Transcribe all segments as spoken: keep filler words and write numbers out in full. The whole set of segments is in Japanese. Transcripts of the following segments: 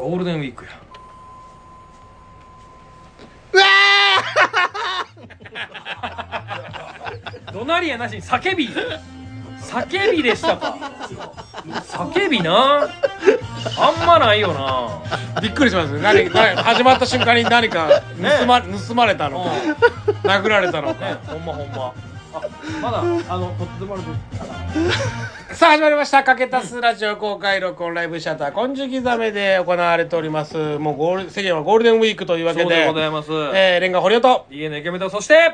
ゴールデンウィークや。 うわー怒鳴りやなしに叫び叫びでしたか。叫びなあんまないよな。 びっくりしますね。何何始まった瞬間に何か盗ま、ね、盗まれたのか、うん、殴られたのか、 ね、ほんまほんま。あ、まだあのとってもあるで。 さあ始まりました。かけたすラジオ公開録音ライブシアター金色ざめで行われております。もうゴール世間はゴールデンウィークというわけで、 そうでございます。 えー、レンガ堀尾とディーエヌエー イケメンと、そして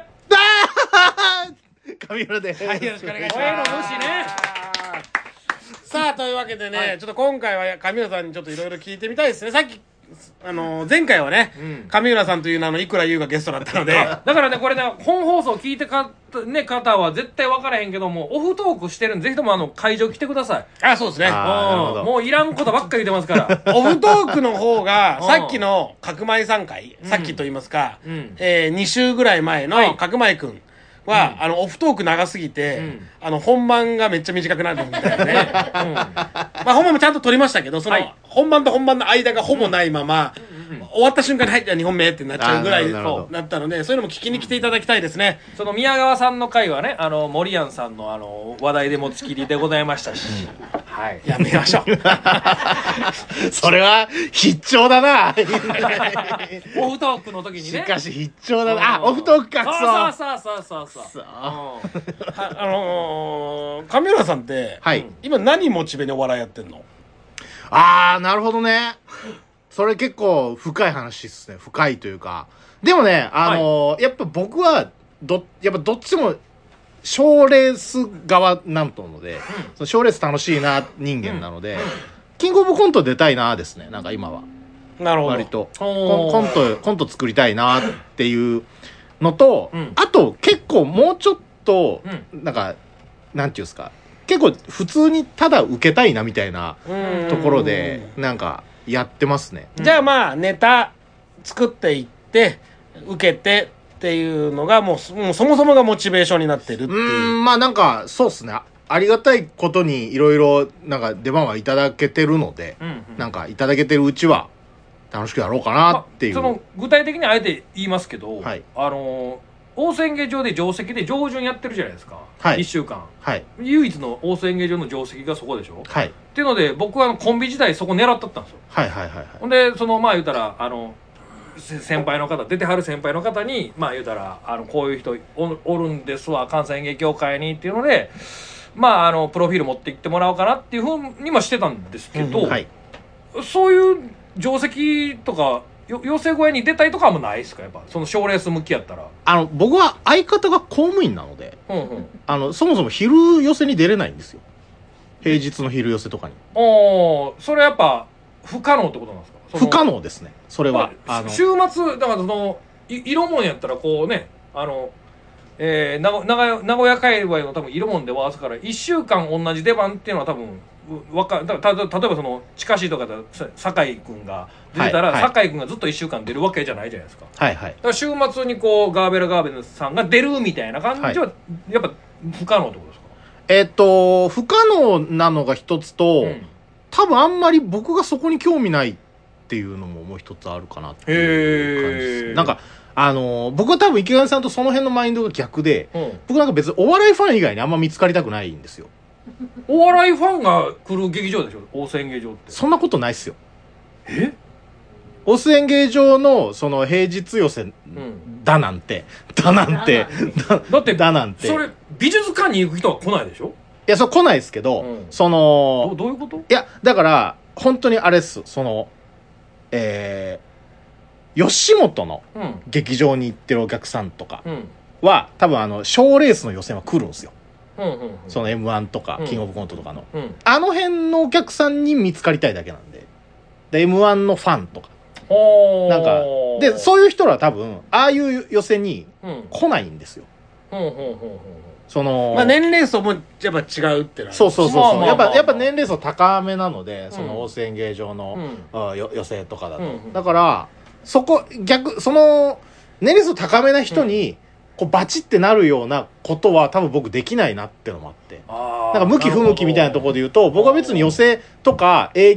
神浦です。 はい、よろしくお願いします。 声の主ね。 さあというわけでね、 はい、 ちょっと今回は神浦さんにちょっといろいろ聞いてみたいですね。さっきあの前回はね、うん、神浦さんという名のいくら優がゲストだったのでだからねこれね本放送聞いてか、ね、方は絶対分からへんけどもオフトークしてるんでぜひともあの会場来てください。 あ、そうですね。 もう、もういらんことばっかり言ってますからオフトークの方がさっきの角舞さん回、さっきと言いますか、うん、えー、に週ぐらい前の角舞くんは、うん、あのオフトーク長すぎて、うん、あの本番がめっちゃ短くなるみたいなね、うん、まあ本番もちゃんと撮りましたけど、その、はい、本番と本番の間がほぼないまま、うん、終わった瞬間に入ったにほんめってなっちゃうぐらいそうなったので、そういうのも聞きに来ていただきたいですね。 その宮川さんの回はね、あの森安さんのあの話題で持ちきりでございましたし、うん、はい、 やめましょうそれは必聴だなオフトークの時にね。 しかし必聴だなあ、オフトークかくそそうそうそうそうそうあ, あのー、神浦さんって、はい、今何モチベにお笑いやってんの？ あー、なるほどね。それ結構深い話っすね。深いというか、でもね、あのーはい、やっぱ僕はどやっぱどっちも賞レース側なんとので、うん、その賞レース楽しいな人間なので、うん、キングオブコント出たいなですね。なんか今はなるほど割とコン、コントコント作りたいなっていうのと、うん、あと結構もうちょっと、うん、なんかなんていうんですか、結構普通にただ受けたいなみたいなところでなんかやってますね。 じゃあまあネタ作っていって受けてっていうのがもう、もうそもそもがモチベーションになってるっていう。うーん、まあなんかそうっすね。ありがたいことにいろいろなんか出番はいただけてるので、うんうん、なんかいただけてるうちは楽しくやろうかなっていう、 まあ、その具体的にあえて言いますけど、はい、あの大須演芸場で定石で上旬やってるじゃないですか、はい、いっしゅうかん、はい、唯一の大須演芸場の定石がそこでしょ、はい、っていうので僕はコンビ時代そこ狙っとったんですよ。 はいはいはい、はい、 ほんでそのまあ言うたらあの先輩の方出てはる先輩の方にまあ言うたらあのこういう人 お, おるんですわ関西演芸協会にっていうのでまああのプロフィール持っていってもらおうかなっていうふうにもしてたんですけど、うん、はい、そういう定石とか養成小屋に出たいとかはもうないですか？やっぱその賞レース向きやったら。 あの僕は相方が公務員なので、うんうん、あのそもそも昼寄せに出れないんですよ。平日の昼寄せとかに。 おー、それやっぱ不可能ってことなんですか？ 不可能ですねそれは。 あの週末だからその色もんやったらこうね、あのえー、名古名古屋界隈の多分色もんで回すからいっしゅうかん同じ出番っていうのは多分わかたた例えばその近しいとかで酒井君が出てたら、はいはい、酒井君がずっといっしゅうかん出るわけじゃないじゃないですか。はいはい。だから週末にこうガーベラガーベルさんが出るみたいな感じは、はい、やっぱ不可能ってことですか？ えっと不可能なのが一つと、うん、多分あんまり僕がそこに興味ないっていうのももう一つあるかなっていう感じです。なんかあのー、僕は多分池上さんとその辺のマインドが逆で、うん、僕なんか別にお笑いファン以外にあんま見つかりたくないんですよ。 お笑いファンが来る劇場でしょ大須演芸場って。 そんなことないっすよ。 え大須演芸場のその平日寄せ、うん、だなんてだなんてだ, だってだなんてそれ美術館に行く人は来ないでしょ？ いやそれ来ないですけど、うん、そのど, どういうこと？ いやだから本当にあれっす、そのえー、吉本の劇場に行ってるお客さんとかは、うん、多分あの賞レースの予選は来るんですよ。うんうんうん、その エムワン とか、うん、キングオブコントとかの、うん、あの辺のお客さんに見つかりたいだけなんで、で エムワン のファンとかなんかでそういう人らは多分ああいう寄せに来ないんですよ。そのまあ年齢層もやっぱ違うってなる。 そうそうそうそう、まあまあまあ、やっぱやっぱ年齢層高めなので、その大須演芸場の、うん、寄せとかだと、うんうん、だからそこ逆その年齢層高めな人に、うんこうバチってなるようなことは多分僕できないなってのもあって、なんか向き不向きみたいなところで言うと僕は別に寄席とか営業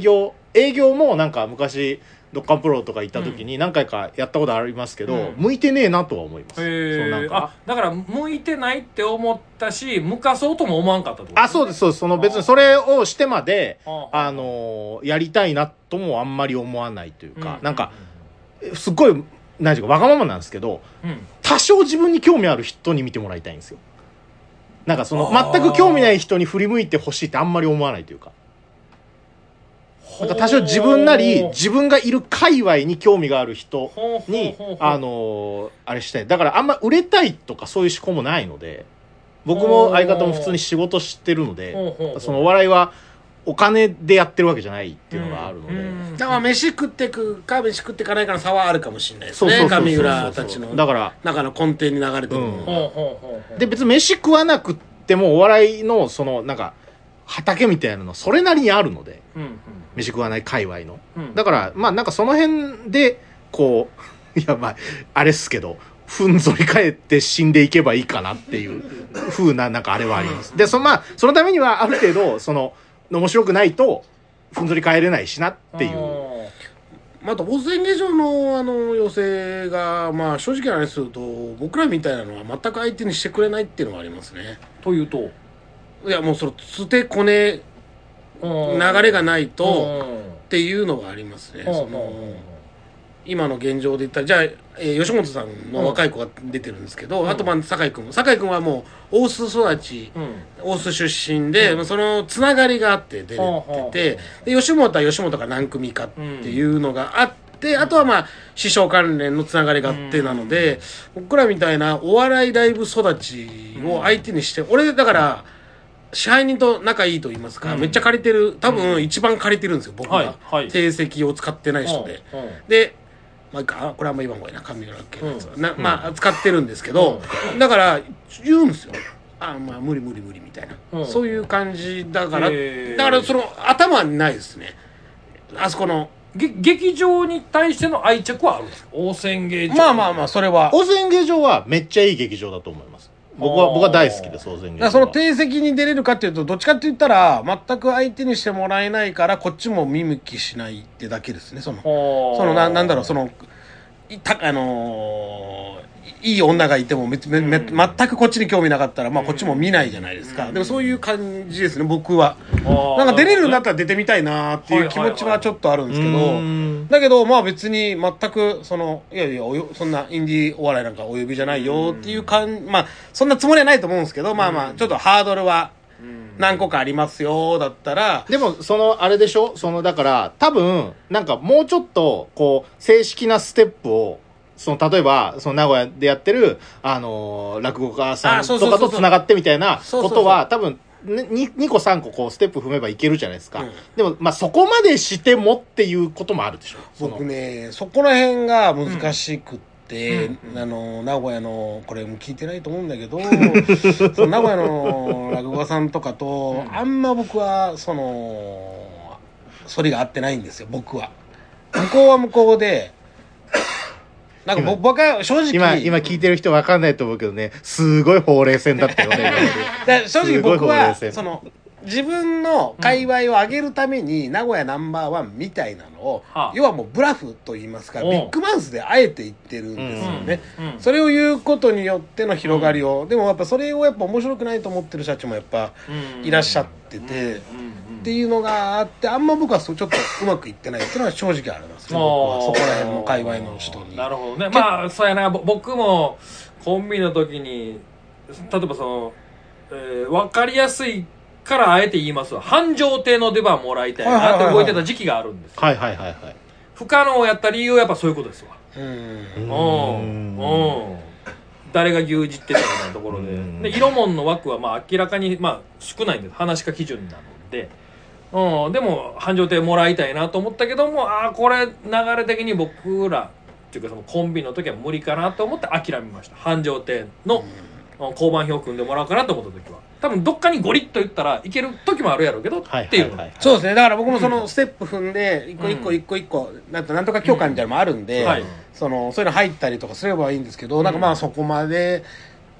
営業もなんか昔ドッカンプロとか行った時に何回かやったことありますけど、うん、向いてねえなとは思います。 へそうなんかあだから向いてないって思ったし向かそうとも思わんかったってこと、 ね、あそうですそうです。その別にそれをしてまであのやりたいなともあんまり思わないというか、うん、なんかすっごい何ていうかわがままなんですけど、うん、多少自分に興味ある人に見てもらいたいんですよ。なんかその全く興味ない人に振り向いてほしいってあんまり思わないというか、なんか多少自分なり自分がいる界隈に興味がある人にあのー、あれしたい。だからあんま売れたいとかそういう思考もないので、僕も相方も普通に仕事してるので、そのお笑いはお金でやってるわけじゃないっていうのがあるので、 だから飯食ってくか飯食ってかないかの差はあるかもしれないですね。上浦たちのだから中の根底に流れてるもの、 うん、で別に飯食わなくってもお笑いのそのなんか畑みたいなのそれなりにあるので、うんうん、飯食わない界隈の、うん、だからまあなんかその辺でこういやまああれっすけどふんぞり返って死んでいけばいいかなっていう風ななんかあれはあります。でそのまあそのためにはある程度その面白くないとふんぞり返れないしなっていう。 また大津演芸場のあの寄席がまあ正直な話すると僕らみたいなのは全く相手にしてくれないっていうのがありますね。 というといやもうそのつてこね流れがないとっていうのがありますね。その今の現状で言ったらじゃあ、えー、吉本さんの若い子が出てるんですけど、うん、あとまあ酒井君酒井君はもう大須育ち、うん、大須出身で、うん、そのつながりがあって出れてて、で吉本は吉本が何組かっていうのがあって、うん、あとはまあ師匠関連のつながりがあってなので、うん、僕らみたいなお笑いライブ育ちを相手にして、俺だから支配人と仲いいと言いますか、うん、めっちゃ借りてる多分一番借りてるんですよ僕は、はいはい、定席を使ってない人で、でまあ、これはあんま言わんほうがいいな神浦系のやつは、うん、なまあ使ってるんですけど、うん、だから言うんですよ。あまあ無理無理無理みたいな、うん、そういう感じだから、だからその頭にないですね。あそこの劇場に対しての愛着はあるんですか。大瀬演芸場。 まあまあまあそれは大瀬演芸場はめっちゃいい劇場だと思います。僕は僕は大好きです。大瀬演芸場は。 その定席に出れるかっていうとどっちかって言ったら全く相手にしてもらえないからこっちも見向きしないってだけですね。そのその な, なんだろうそのたあのーいい女がいてもめめめ全くこっちに興味なかったら、まあ、こっちも見ないじゃないですか。でもそういう感じですね僕は。なんか出れるんだったら出てみたいなっていう気持ちはちょっとあるんですけど、だけどまあ別に全くそのいやいやおよそんなインディーお笑いなんかお呼びじゃないよっていう感、まあそんなつもりはないと思うんですけど、まあまあちょっとハードルは何個かありますよだったら。 でもそのあれでしょ、そのだから多分なんかもうちょっとこう正式なステップをその例えばその名古屋でやってるあのー、落語家さんとかとつながってみたいなことは多分 2, 2個さんここうステップ踏めばいけるじゃないですか、うん、でもまあそこまでしてもっていうこともあるでしょ。 僕ねそこら辺が難しくて、うん、あの名古屋のこれも聞いてないと思うんだけどその名古屋の落語家さんとかとあんま僕はその反りが合ってないんですよ僕は。向こうは向こうでなんか僕は正直今, 今聞いてる人分かんないと思うけどねすごいほうれい線だったよねだ正直僕はその自分の界隈を上げるために名古屋ナンバーワンみたいなのを、うん、要はもうブラフと言いますかビッグマウスであえて言ってるんですよね、うんうん、それを言うことによっての広がりを、うん、でもやっぱそれをやっぱ面白くないと思ってる社長もやっぱいらっしゃってて、っていうのがあってあんま僕はちょっとうまくいってないっていうのは正直ありますね。僕はそこら辺の界隈の人に。 なるほどね。まあそうやな僕もコンビの時に例えばその、えー、分かりやすいからあえて言いますわ繁盛亭の出番もらいたいなって動いてた時期があるんですよ。 はいはいはいはい。 不可能をやった理由はやっぱそういうことですわ。うんうんうん誰が牛耳ってたみたいなところで、で色門の枠はまあ明らかにまあ少ないんです話し家基準なので、うん、でも繁盛亭もらいたいなと思ったけどもああこれ流れ的に僕らっていうかそのコンビの時は無理かなと思って諦めました。繁盛亭の交番表組んでもらおうかなと思った時は多分どっかにゴリッと言ったらいける時もあるやろうけど、はい、っていう、はいはい、 そうですね。だから僕もそのステップ踏んで一個一個一個一個なんとなんとか強化みたいなのもあるんで、うんはい、そのそういうの入ったりとかすればいいんですけど、うん、なんかまあそこまで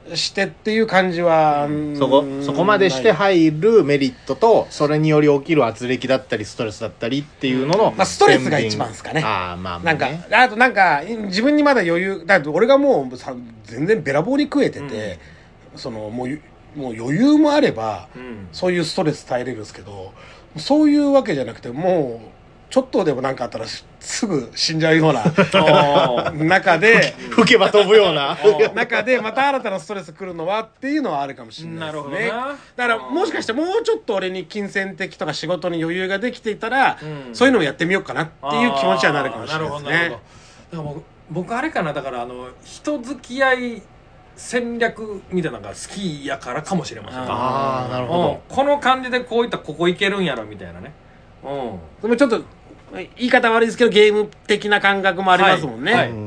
してっていう感じは、うん、 そこそこまでして入るメリットとそれにより起きる圧力だったりストレスだったりっていうのの、うん、 まあ、ストレスが一番ですかね。 ああまあ、ね、 なんかあとなんか自分にまだ余裕だって俺がもうさ全然べらぼうに食えてて、うん、そのもうもう余裕もあれば、うん、そういうストレス耐えれるんですけど、そういうわけじゃなくてもうちょっとでもなんかあったらすぐ死んじゃうような中で吹けば飛ぶような中でまた新たなストレス来るのはっていうのはあるかもしれないですね。だからもしかしてもうちょっと俺に金銭的とか仕事に余裕ができていたら、うん、そういうのをやってみようかなっていう気持ちはなるかもしれないですね。なるほど。 だから僕あれかな、だからあの人付き合い戦略みたいなのが好きやからかもしれません。 ああなるほど、 うん、この感じでこういったここいけるんやろみたいなね。うん、 でもちょっと言い方悪いですけどゲーム的な感覚もありますもんね、はいはい、うん、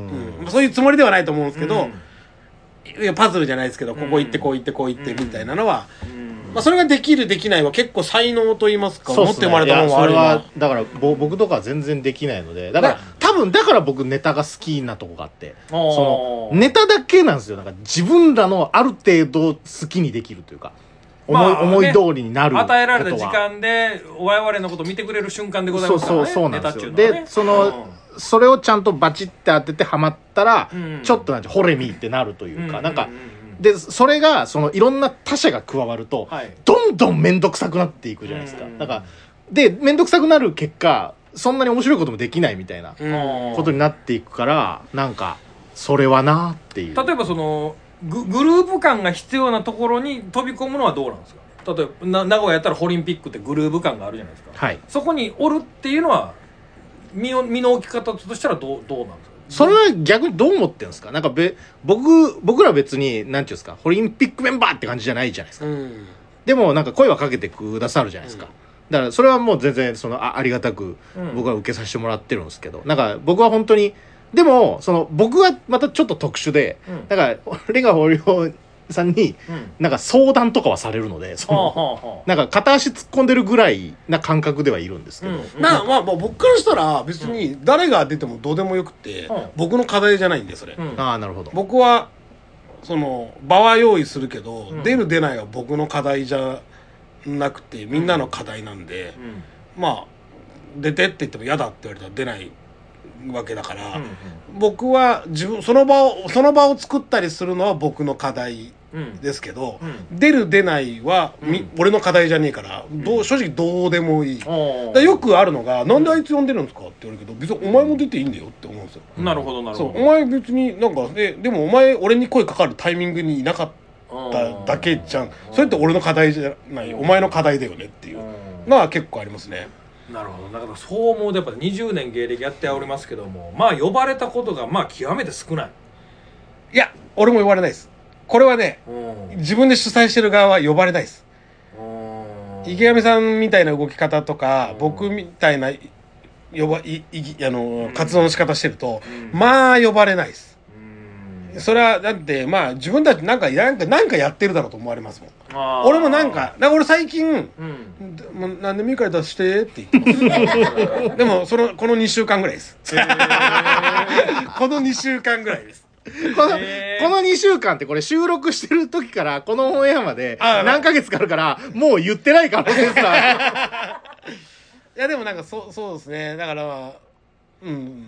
そういうつもりではないと思うんですけど、うん、いやパズルじゃないですけどここ行ってこう行ってこう行ってみたいなのは、うん、まあ、それができるできないは結構才能と言いますか、持って生まれたものはあるわ。 だから僕とかは全然できないので、だから多分だから僕ネタが好きなとこがあって、そのネタだけなんですよ。なんか自分らのある程度好きにできるというか、思い、まあね、思い通りになる与えられた時間で我々のことを見てくれる瞬間でございますからね。 そうそうそうなんですよ。でその、うん、それをちゃんとバチって当ててハマったら、うん、ちょっとなんてほれみってなるというか、うん、なんか、でそれがそのいろんな他者が加わると、はい、どんどん面倒くさくなっていくじゃないですか。なんかで面倒くさくなる結果そんなに面白いこともできないみたいなことになっていくから、なんかそれはなっていう。 例えばそのグ, グループ感が必要なところに飛び込むのはどうなんですか。例えばな名古屋やったらオリンピックってグループ感があるじゃないですか、はい、そこにおるっていうのは身の、身の置き方としたらどう、どうなんですか。 それは逆にどう思ってるんですか。なんかべ僕僕らは別になんていうんですか、オリンピックメンバーって感じじゃないじゃないですか、うん、でもなんか声はかけてくださるじゃないですか、うん、だからそれはもう全然その あ, ありがたく僕は受けさせてもらってるんですけど、うん、なんか僕は本当にでもその僕はまたちょっと特殊で、うん、だからレガ堀尾さんになんか相談とかはされるので、そのなんか片足突っ込んでるぐらいな感覚ではいるんですけど、うん、 なまあ僕からしたら別に誰が出てもどうでもよくて、うん、僕の課題じゃないんでそれ、うん、 ああなるほど。 僕はその場は用意するけど、うん、出る出ないは僕の課題じゃなくてみんなの課題なんで、うん、まあ出てって言っても嫌だって言われたら出ないわけだから、うんうん、僕は自分その場をその場を作ったりするのは僕の課題ですけど、うん、出る出ないは、うん、俺の課題じゃねえからどう正直どうでもいい、うん、だよくあるのがなんであいつ呼んでるんですかって言われるけど別にお前も出ていいんだよって思うんですよ、 うん、なるほどなるほど。 そうお前別になんかえでもお前俺に声かかるタイミングにいなかっただけじゃん、それって俺の課題じゃないお前の課題だよねっていうのは結構ありますね。 なるほど。だからそう思うとやっぱにじゅうねん芸歴やっておりますけども、まあ呼ばれたことがまあ極めて少ない。 いや俺も呼ばれないです。これはね、自分で主催してる側は呼ばれないです。池上さんみたいな動き方とか僕みたいな呼ばいいあの活動の仕方してると、まあ呼ばれないです。それはだってまあ自分たちなんかなんかなんかやってるだろうと思われますもん。俺もなんか、だから俺最近、うん、もう何でもいいから出してって言ってますでもそのこのにしゅうかんぐらいですこのにしゅうかんぐらいですこの、このにしゅうかんってこれ収録してる時からこのオンエアまで何ヶ月かあるからもう言ってない可能性さいやでもなんかそ う, そうですね。だからまあうん、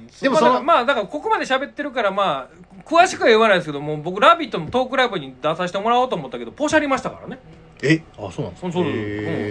でもそのまあだからここまで喋ってるからまあ詳しくは言わないですけども、僕ラビットのトークライブに出させてもらおうと思ったけどポシャりましたからね。 えあそうなんですか。 そうそう、うん、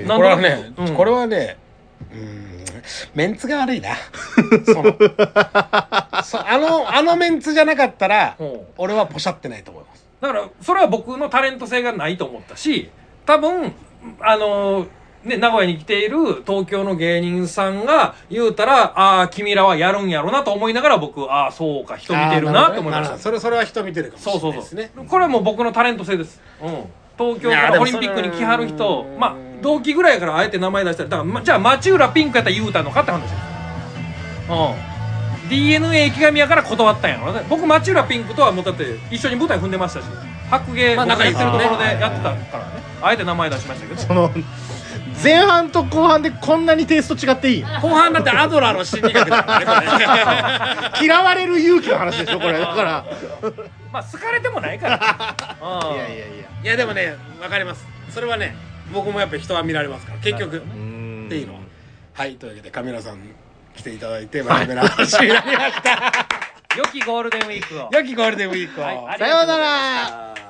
これはね、うん、これはねうんメンツが悪いなそのそあのあのメンツじゃなかったら俺はポシャってないと思います。 だからそれは僕のタレント性がないと思ったし、多分あのーね、名古屋に来ている東京の芸人さんが言うたら、ああ君らはやるんやろなと思いながら僕、ああそうか人見てるなと思いました。 それそれは人見てるかもしれないですね。 そうそうそう。これはもう僕のタレント性です。うん。東京からオリンピックに来はる人、まあ同期ぐらいからあえて名前出したら、だから、ま、じゃあ町浦ピンクやったら言うたのかって話です。うん。ディーエヌエー 池上やから断ったんやろね。僕町浦ピンクとはもうだって一緒に舞台踏んでましたし、白芸、まあ、仲良いするところでやってたからね。あえて名前出しましたけど。 その前半と後半でこんなにテイスト違っていい後半だってアドラーの心理学だからねこれ嫌われる勇気の話でしょこれだからまあ好かれてもないからいやいやいやいやでもね分かります。それはね僕もやっぱり人は見られますから結局っていうのは。はいというわけでカメラさん来ていただいて真面目な話になりました良きゴールデンウィークを良きゴールデンウィークを、 はい、 さようなら。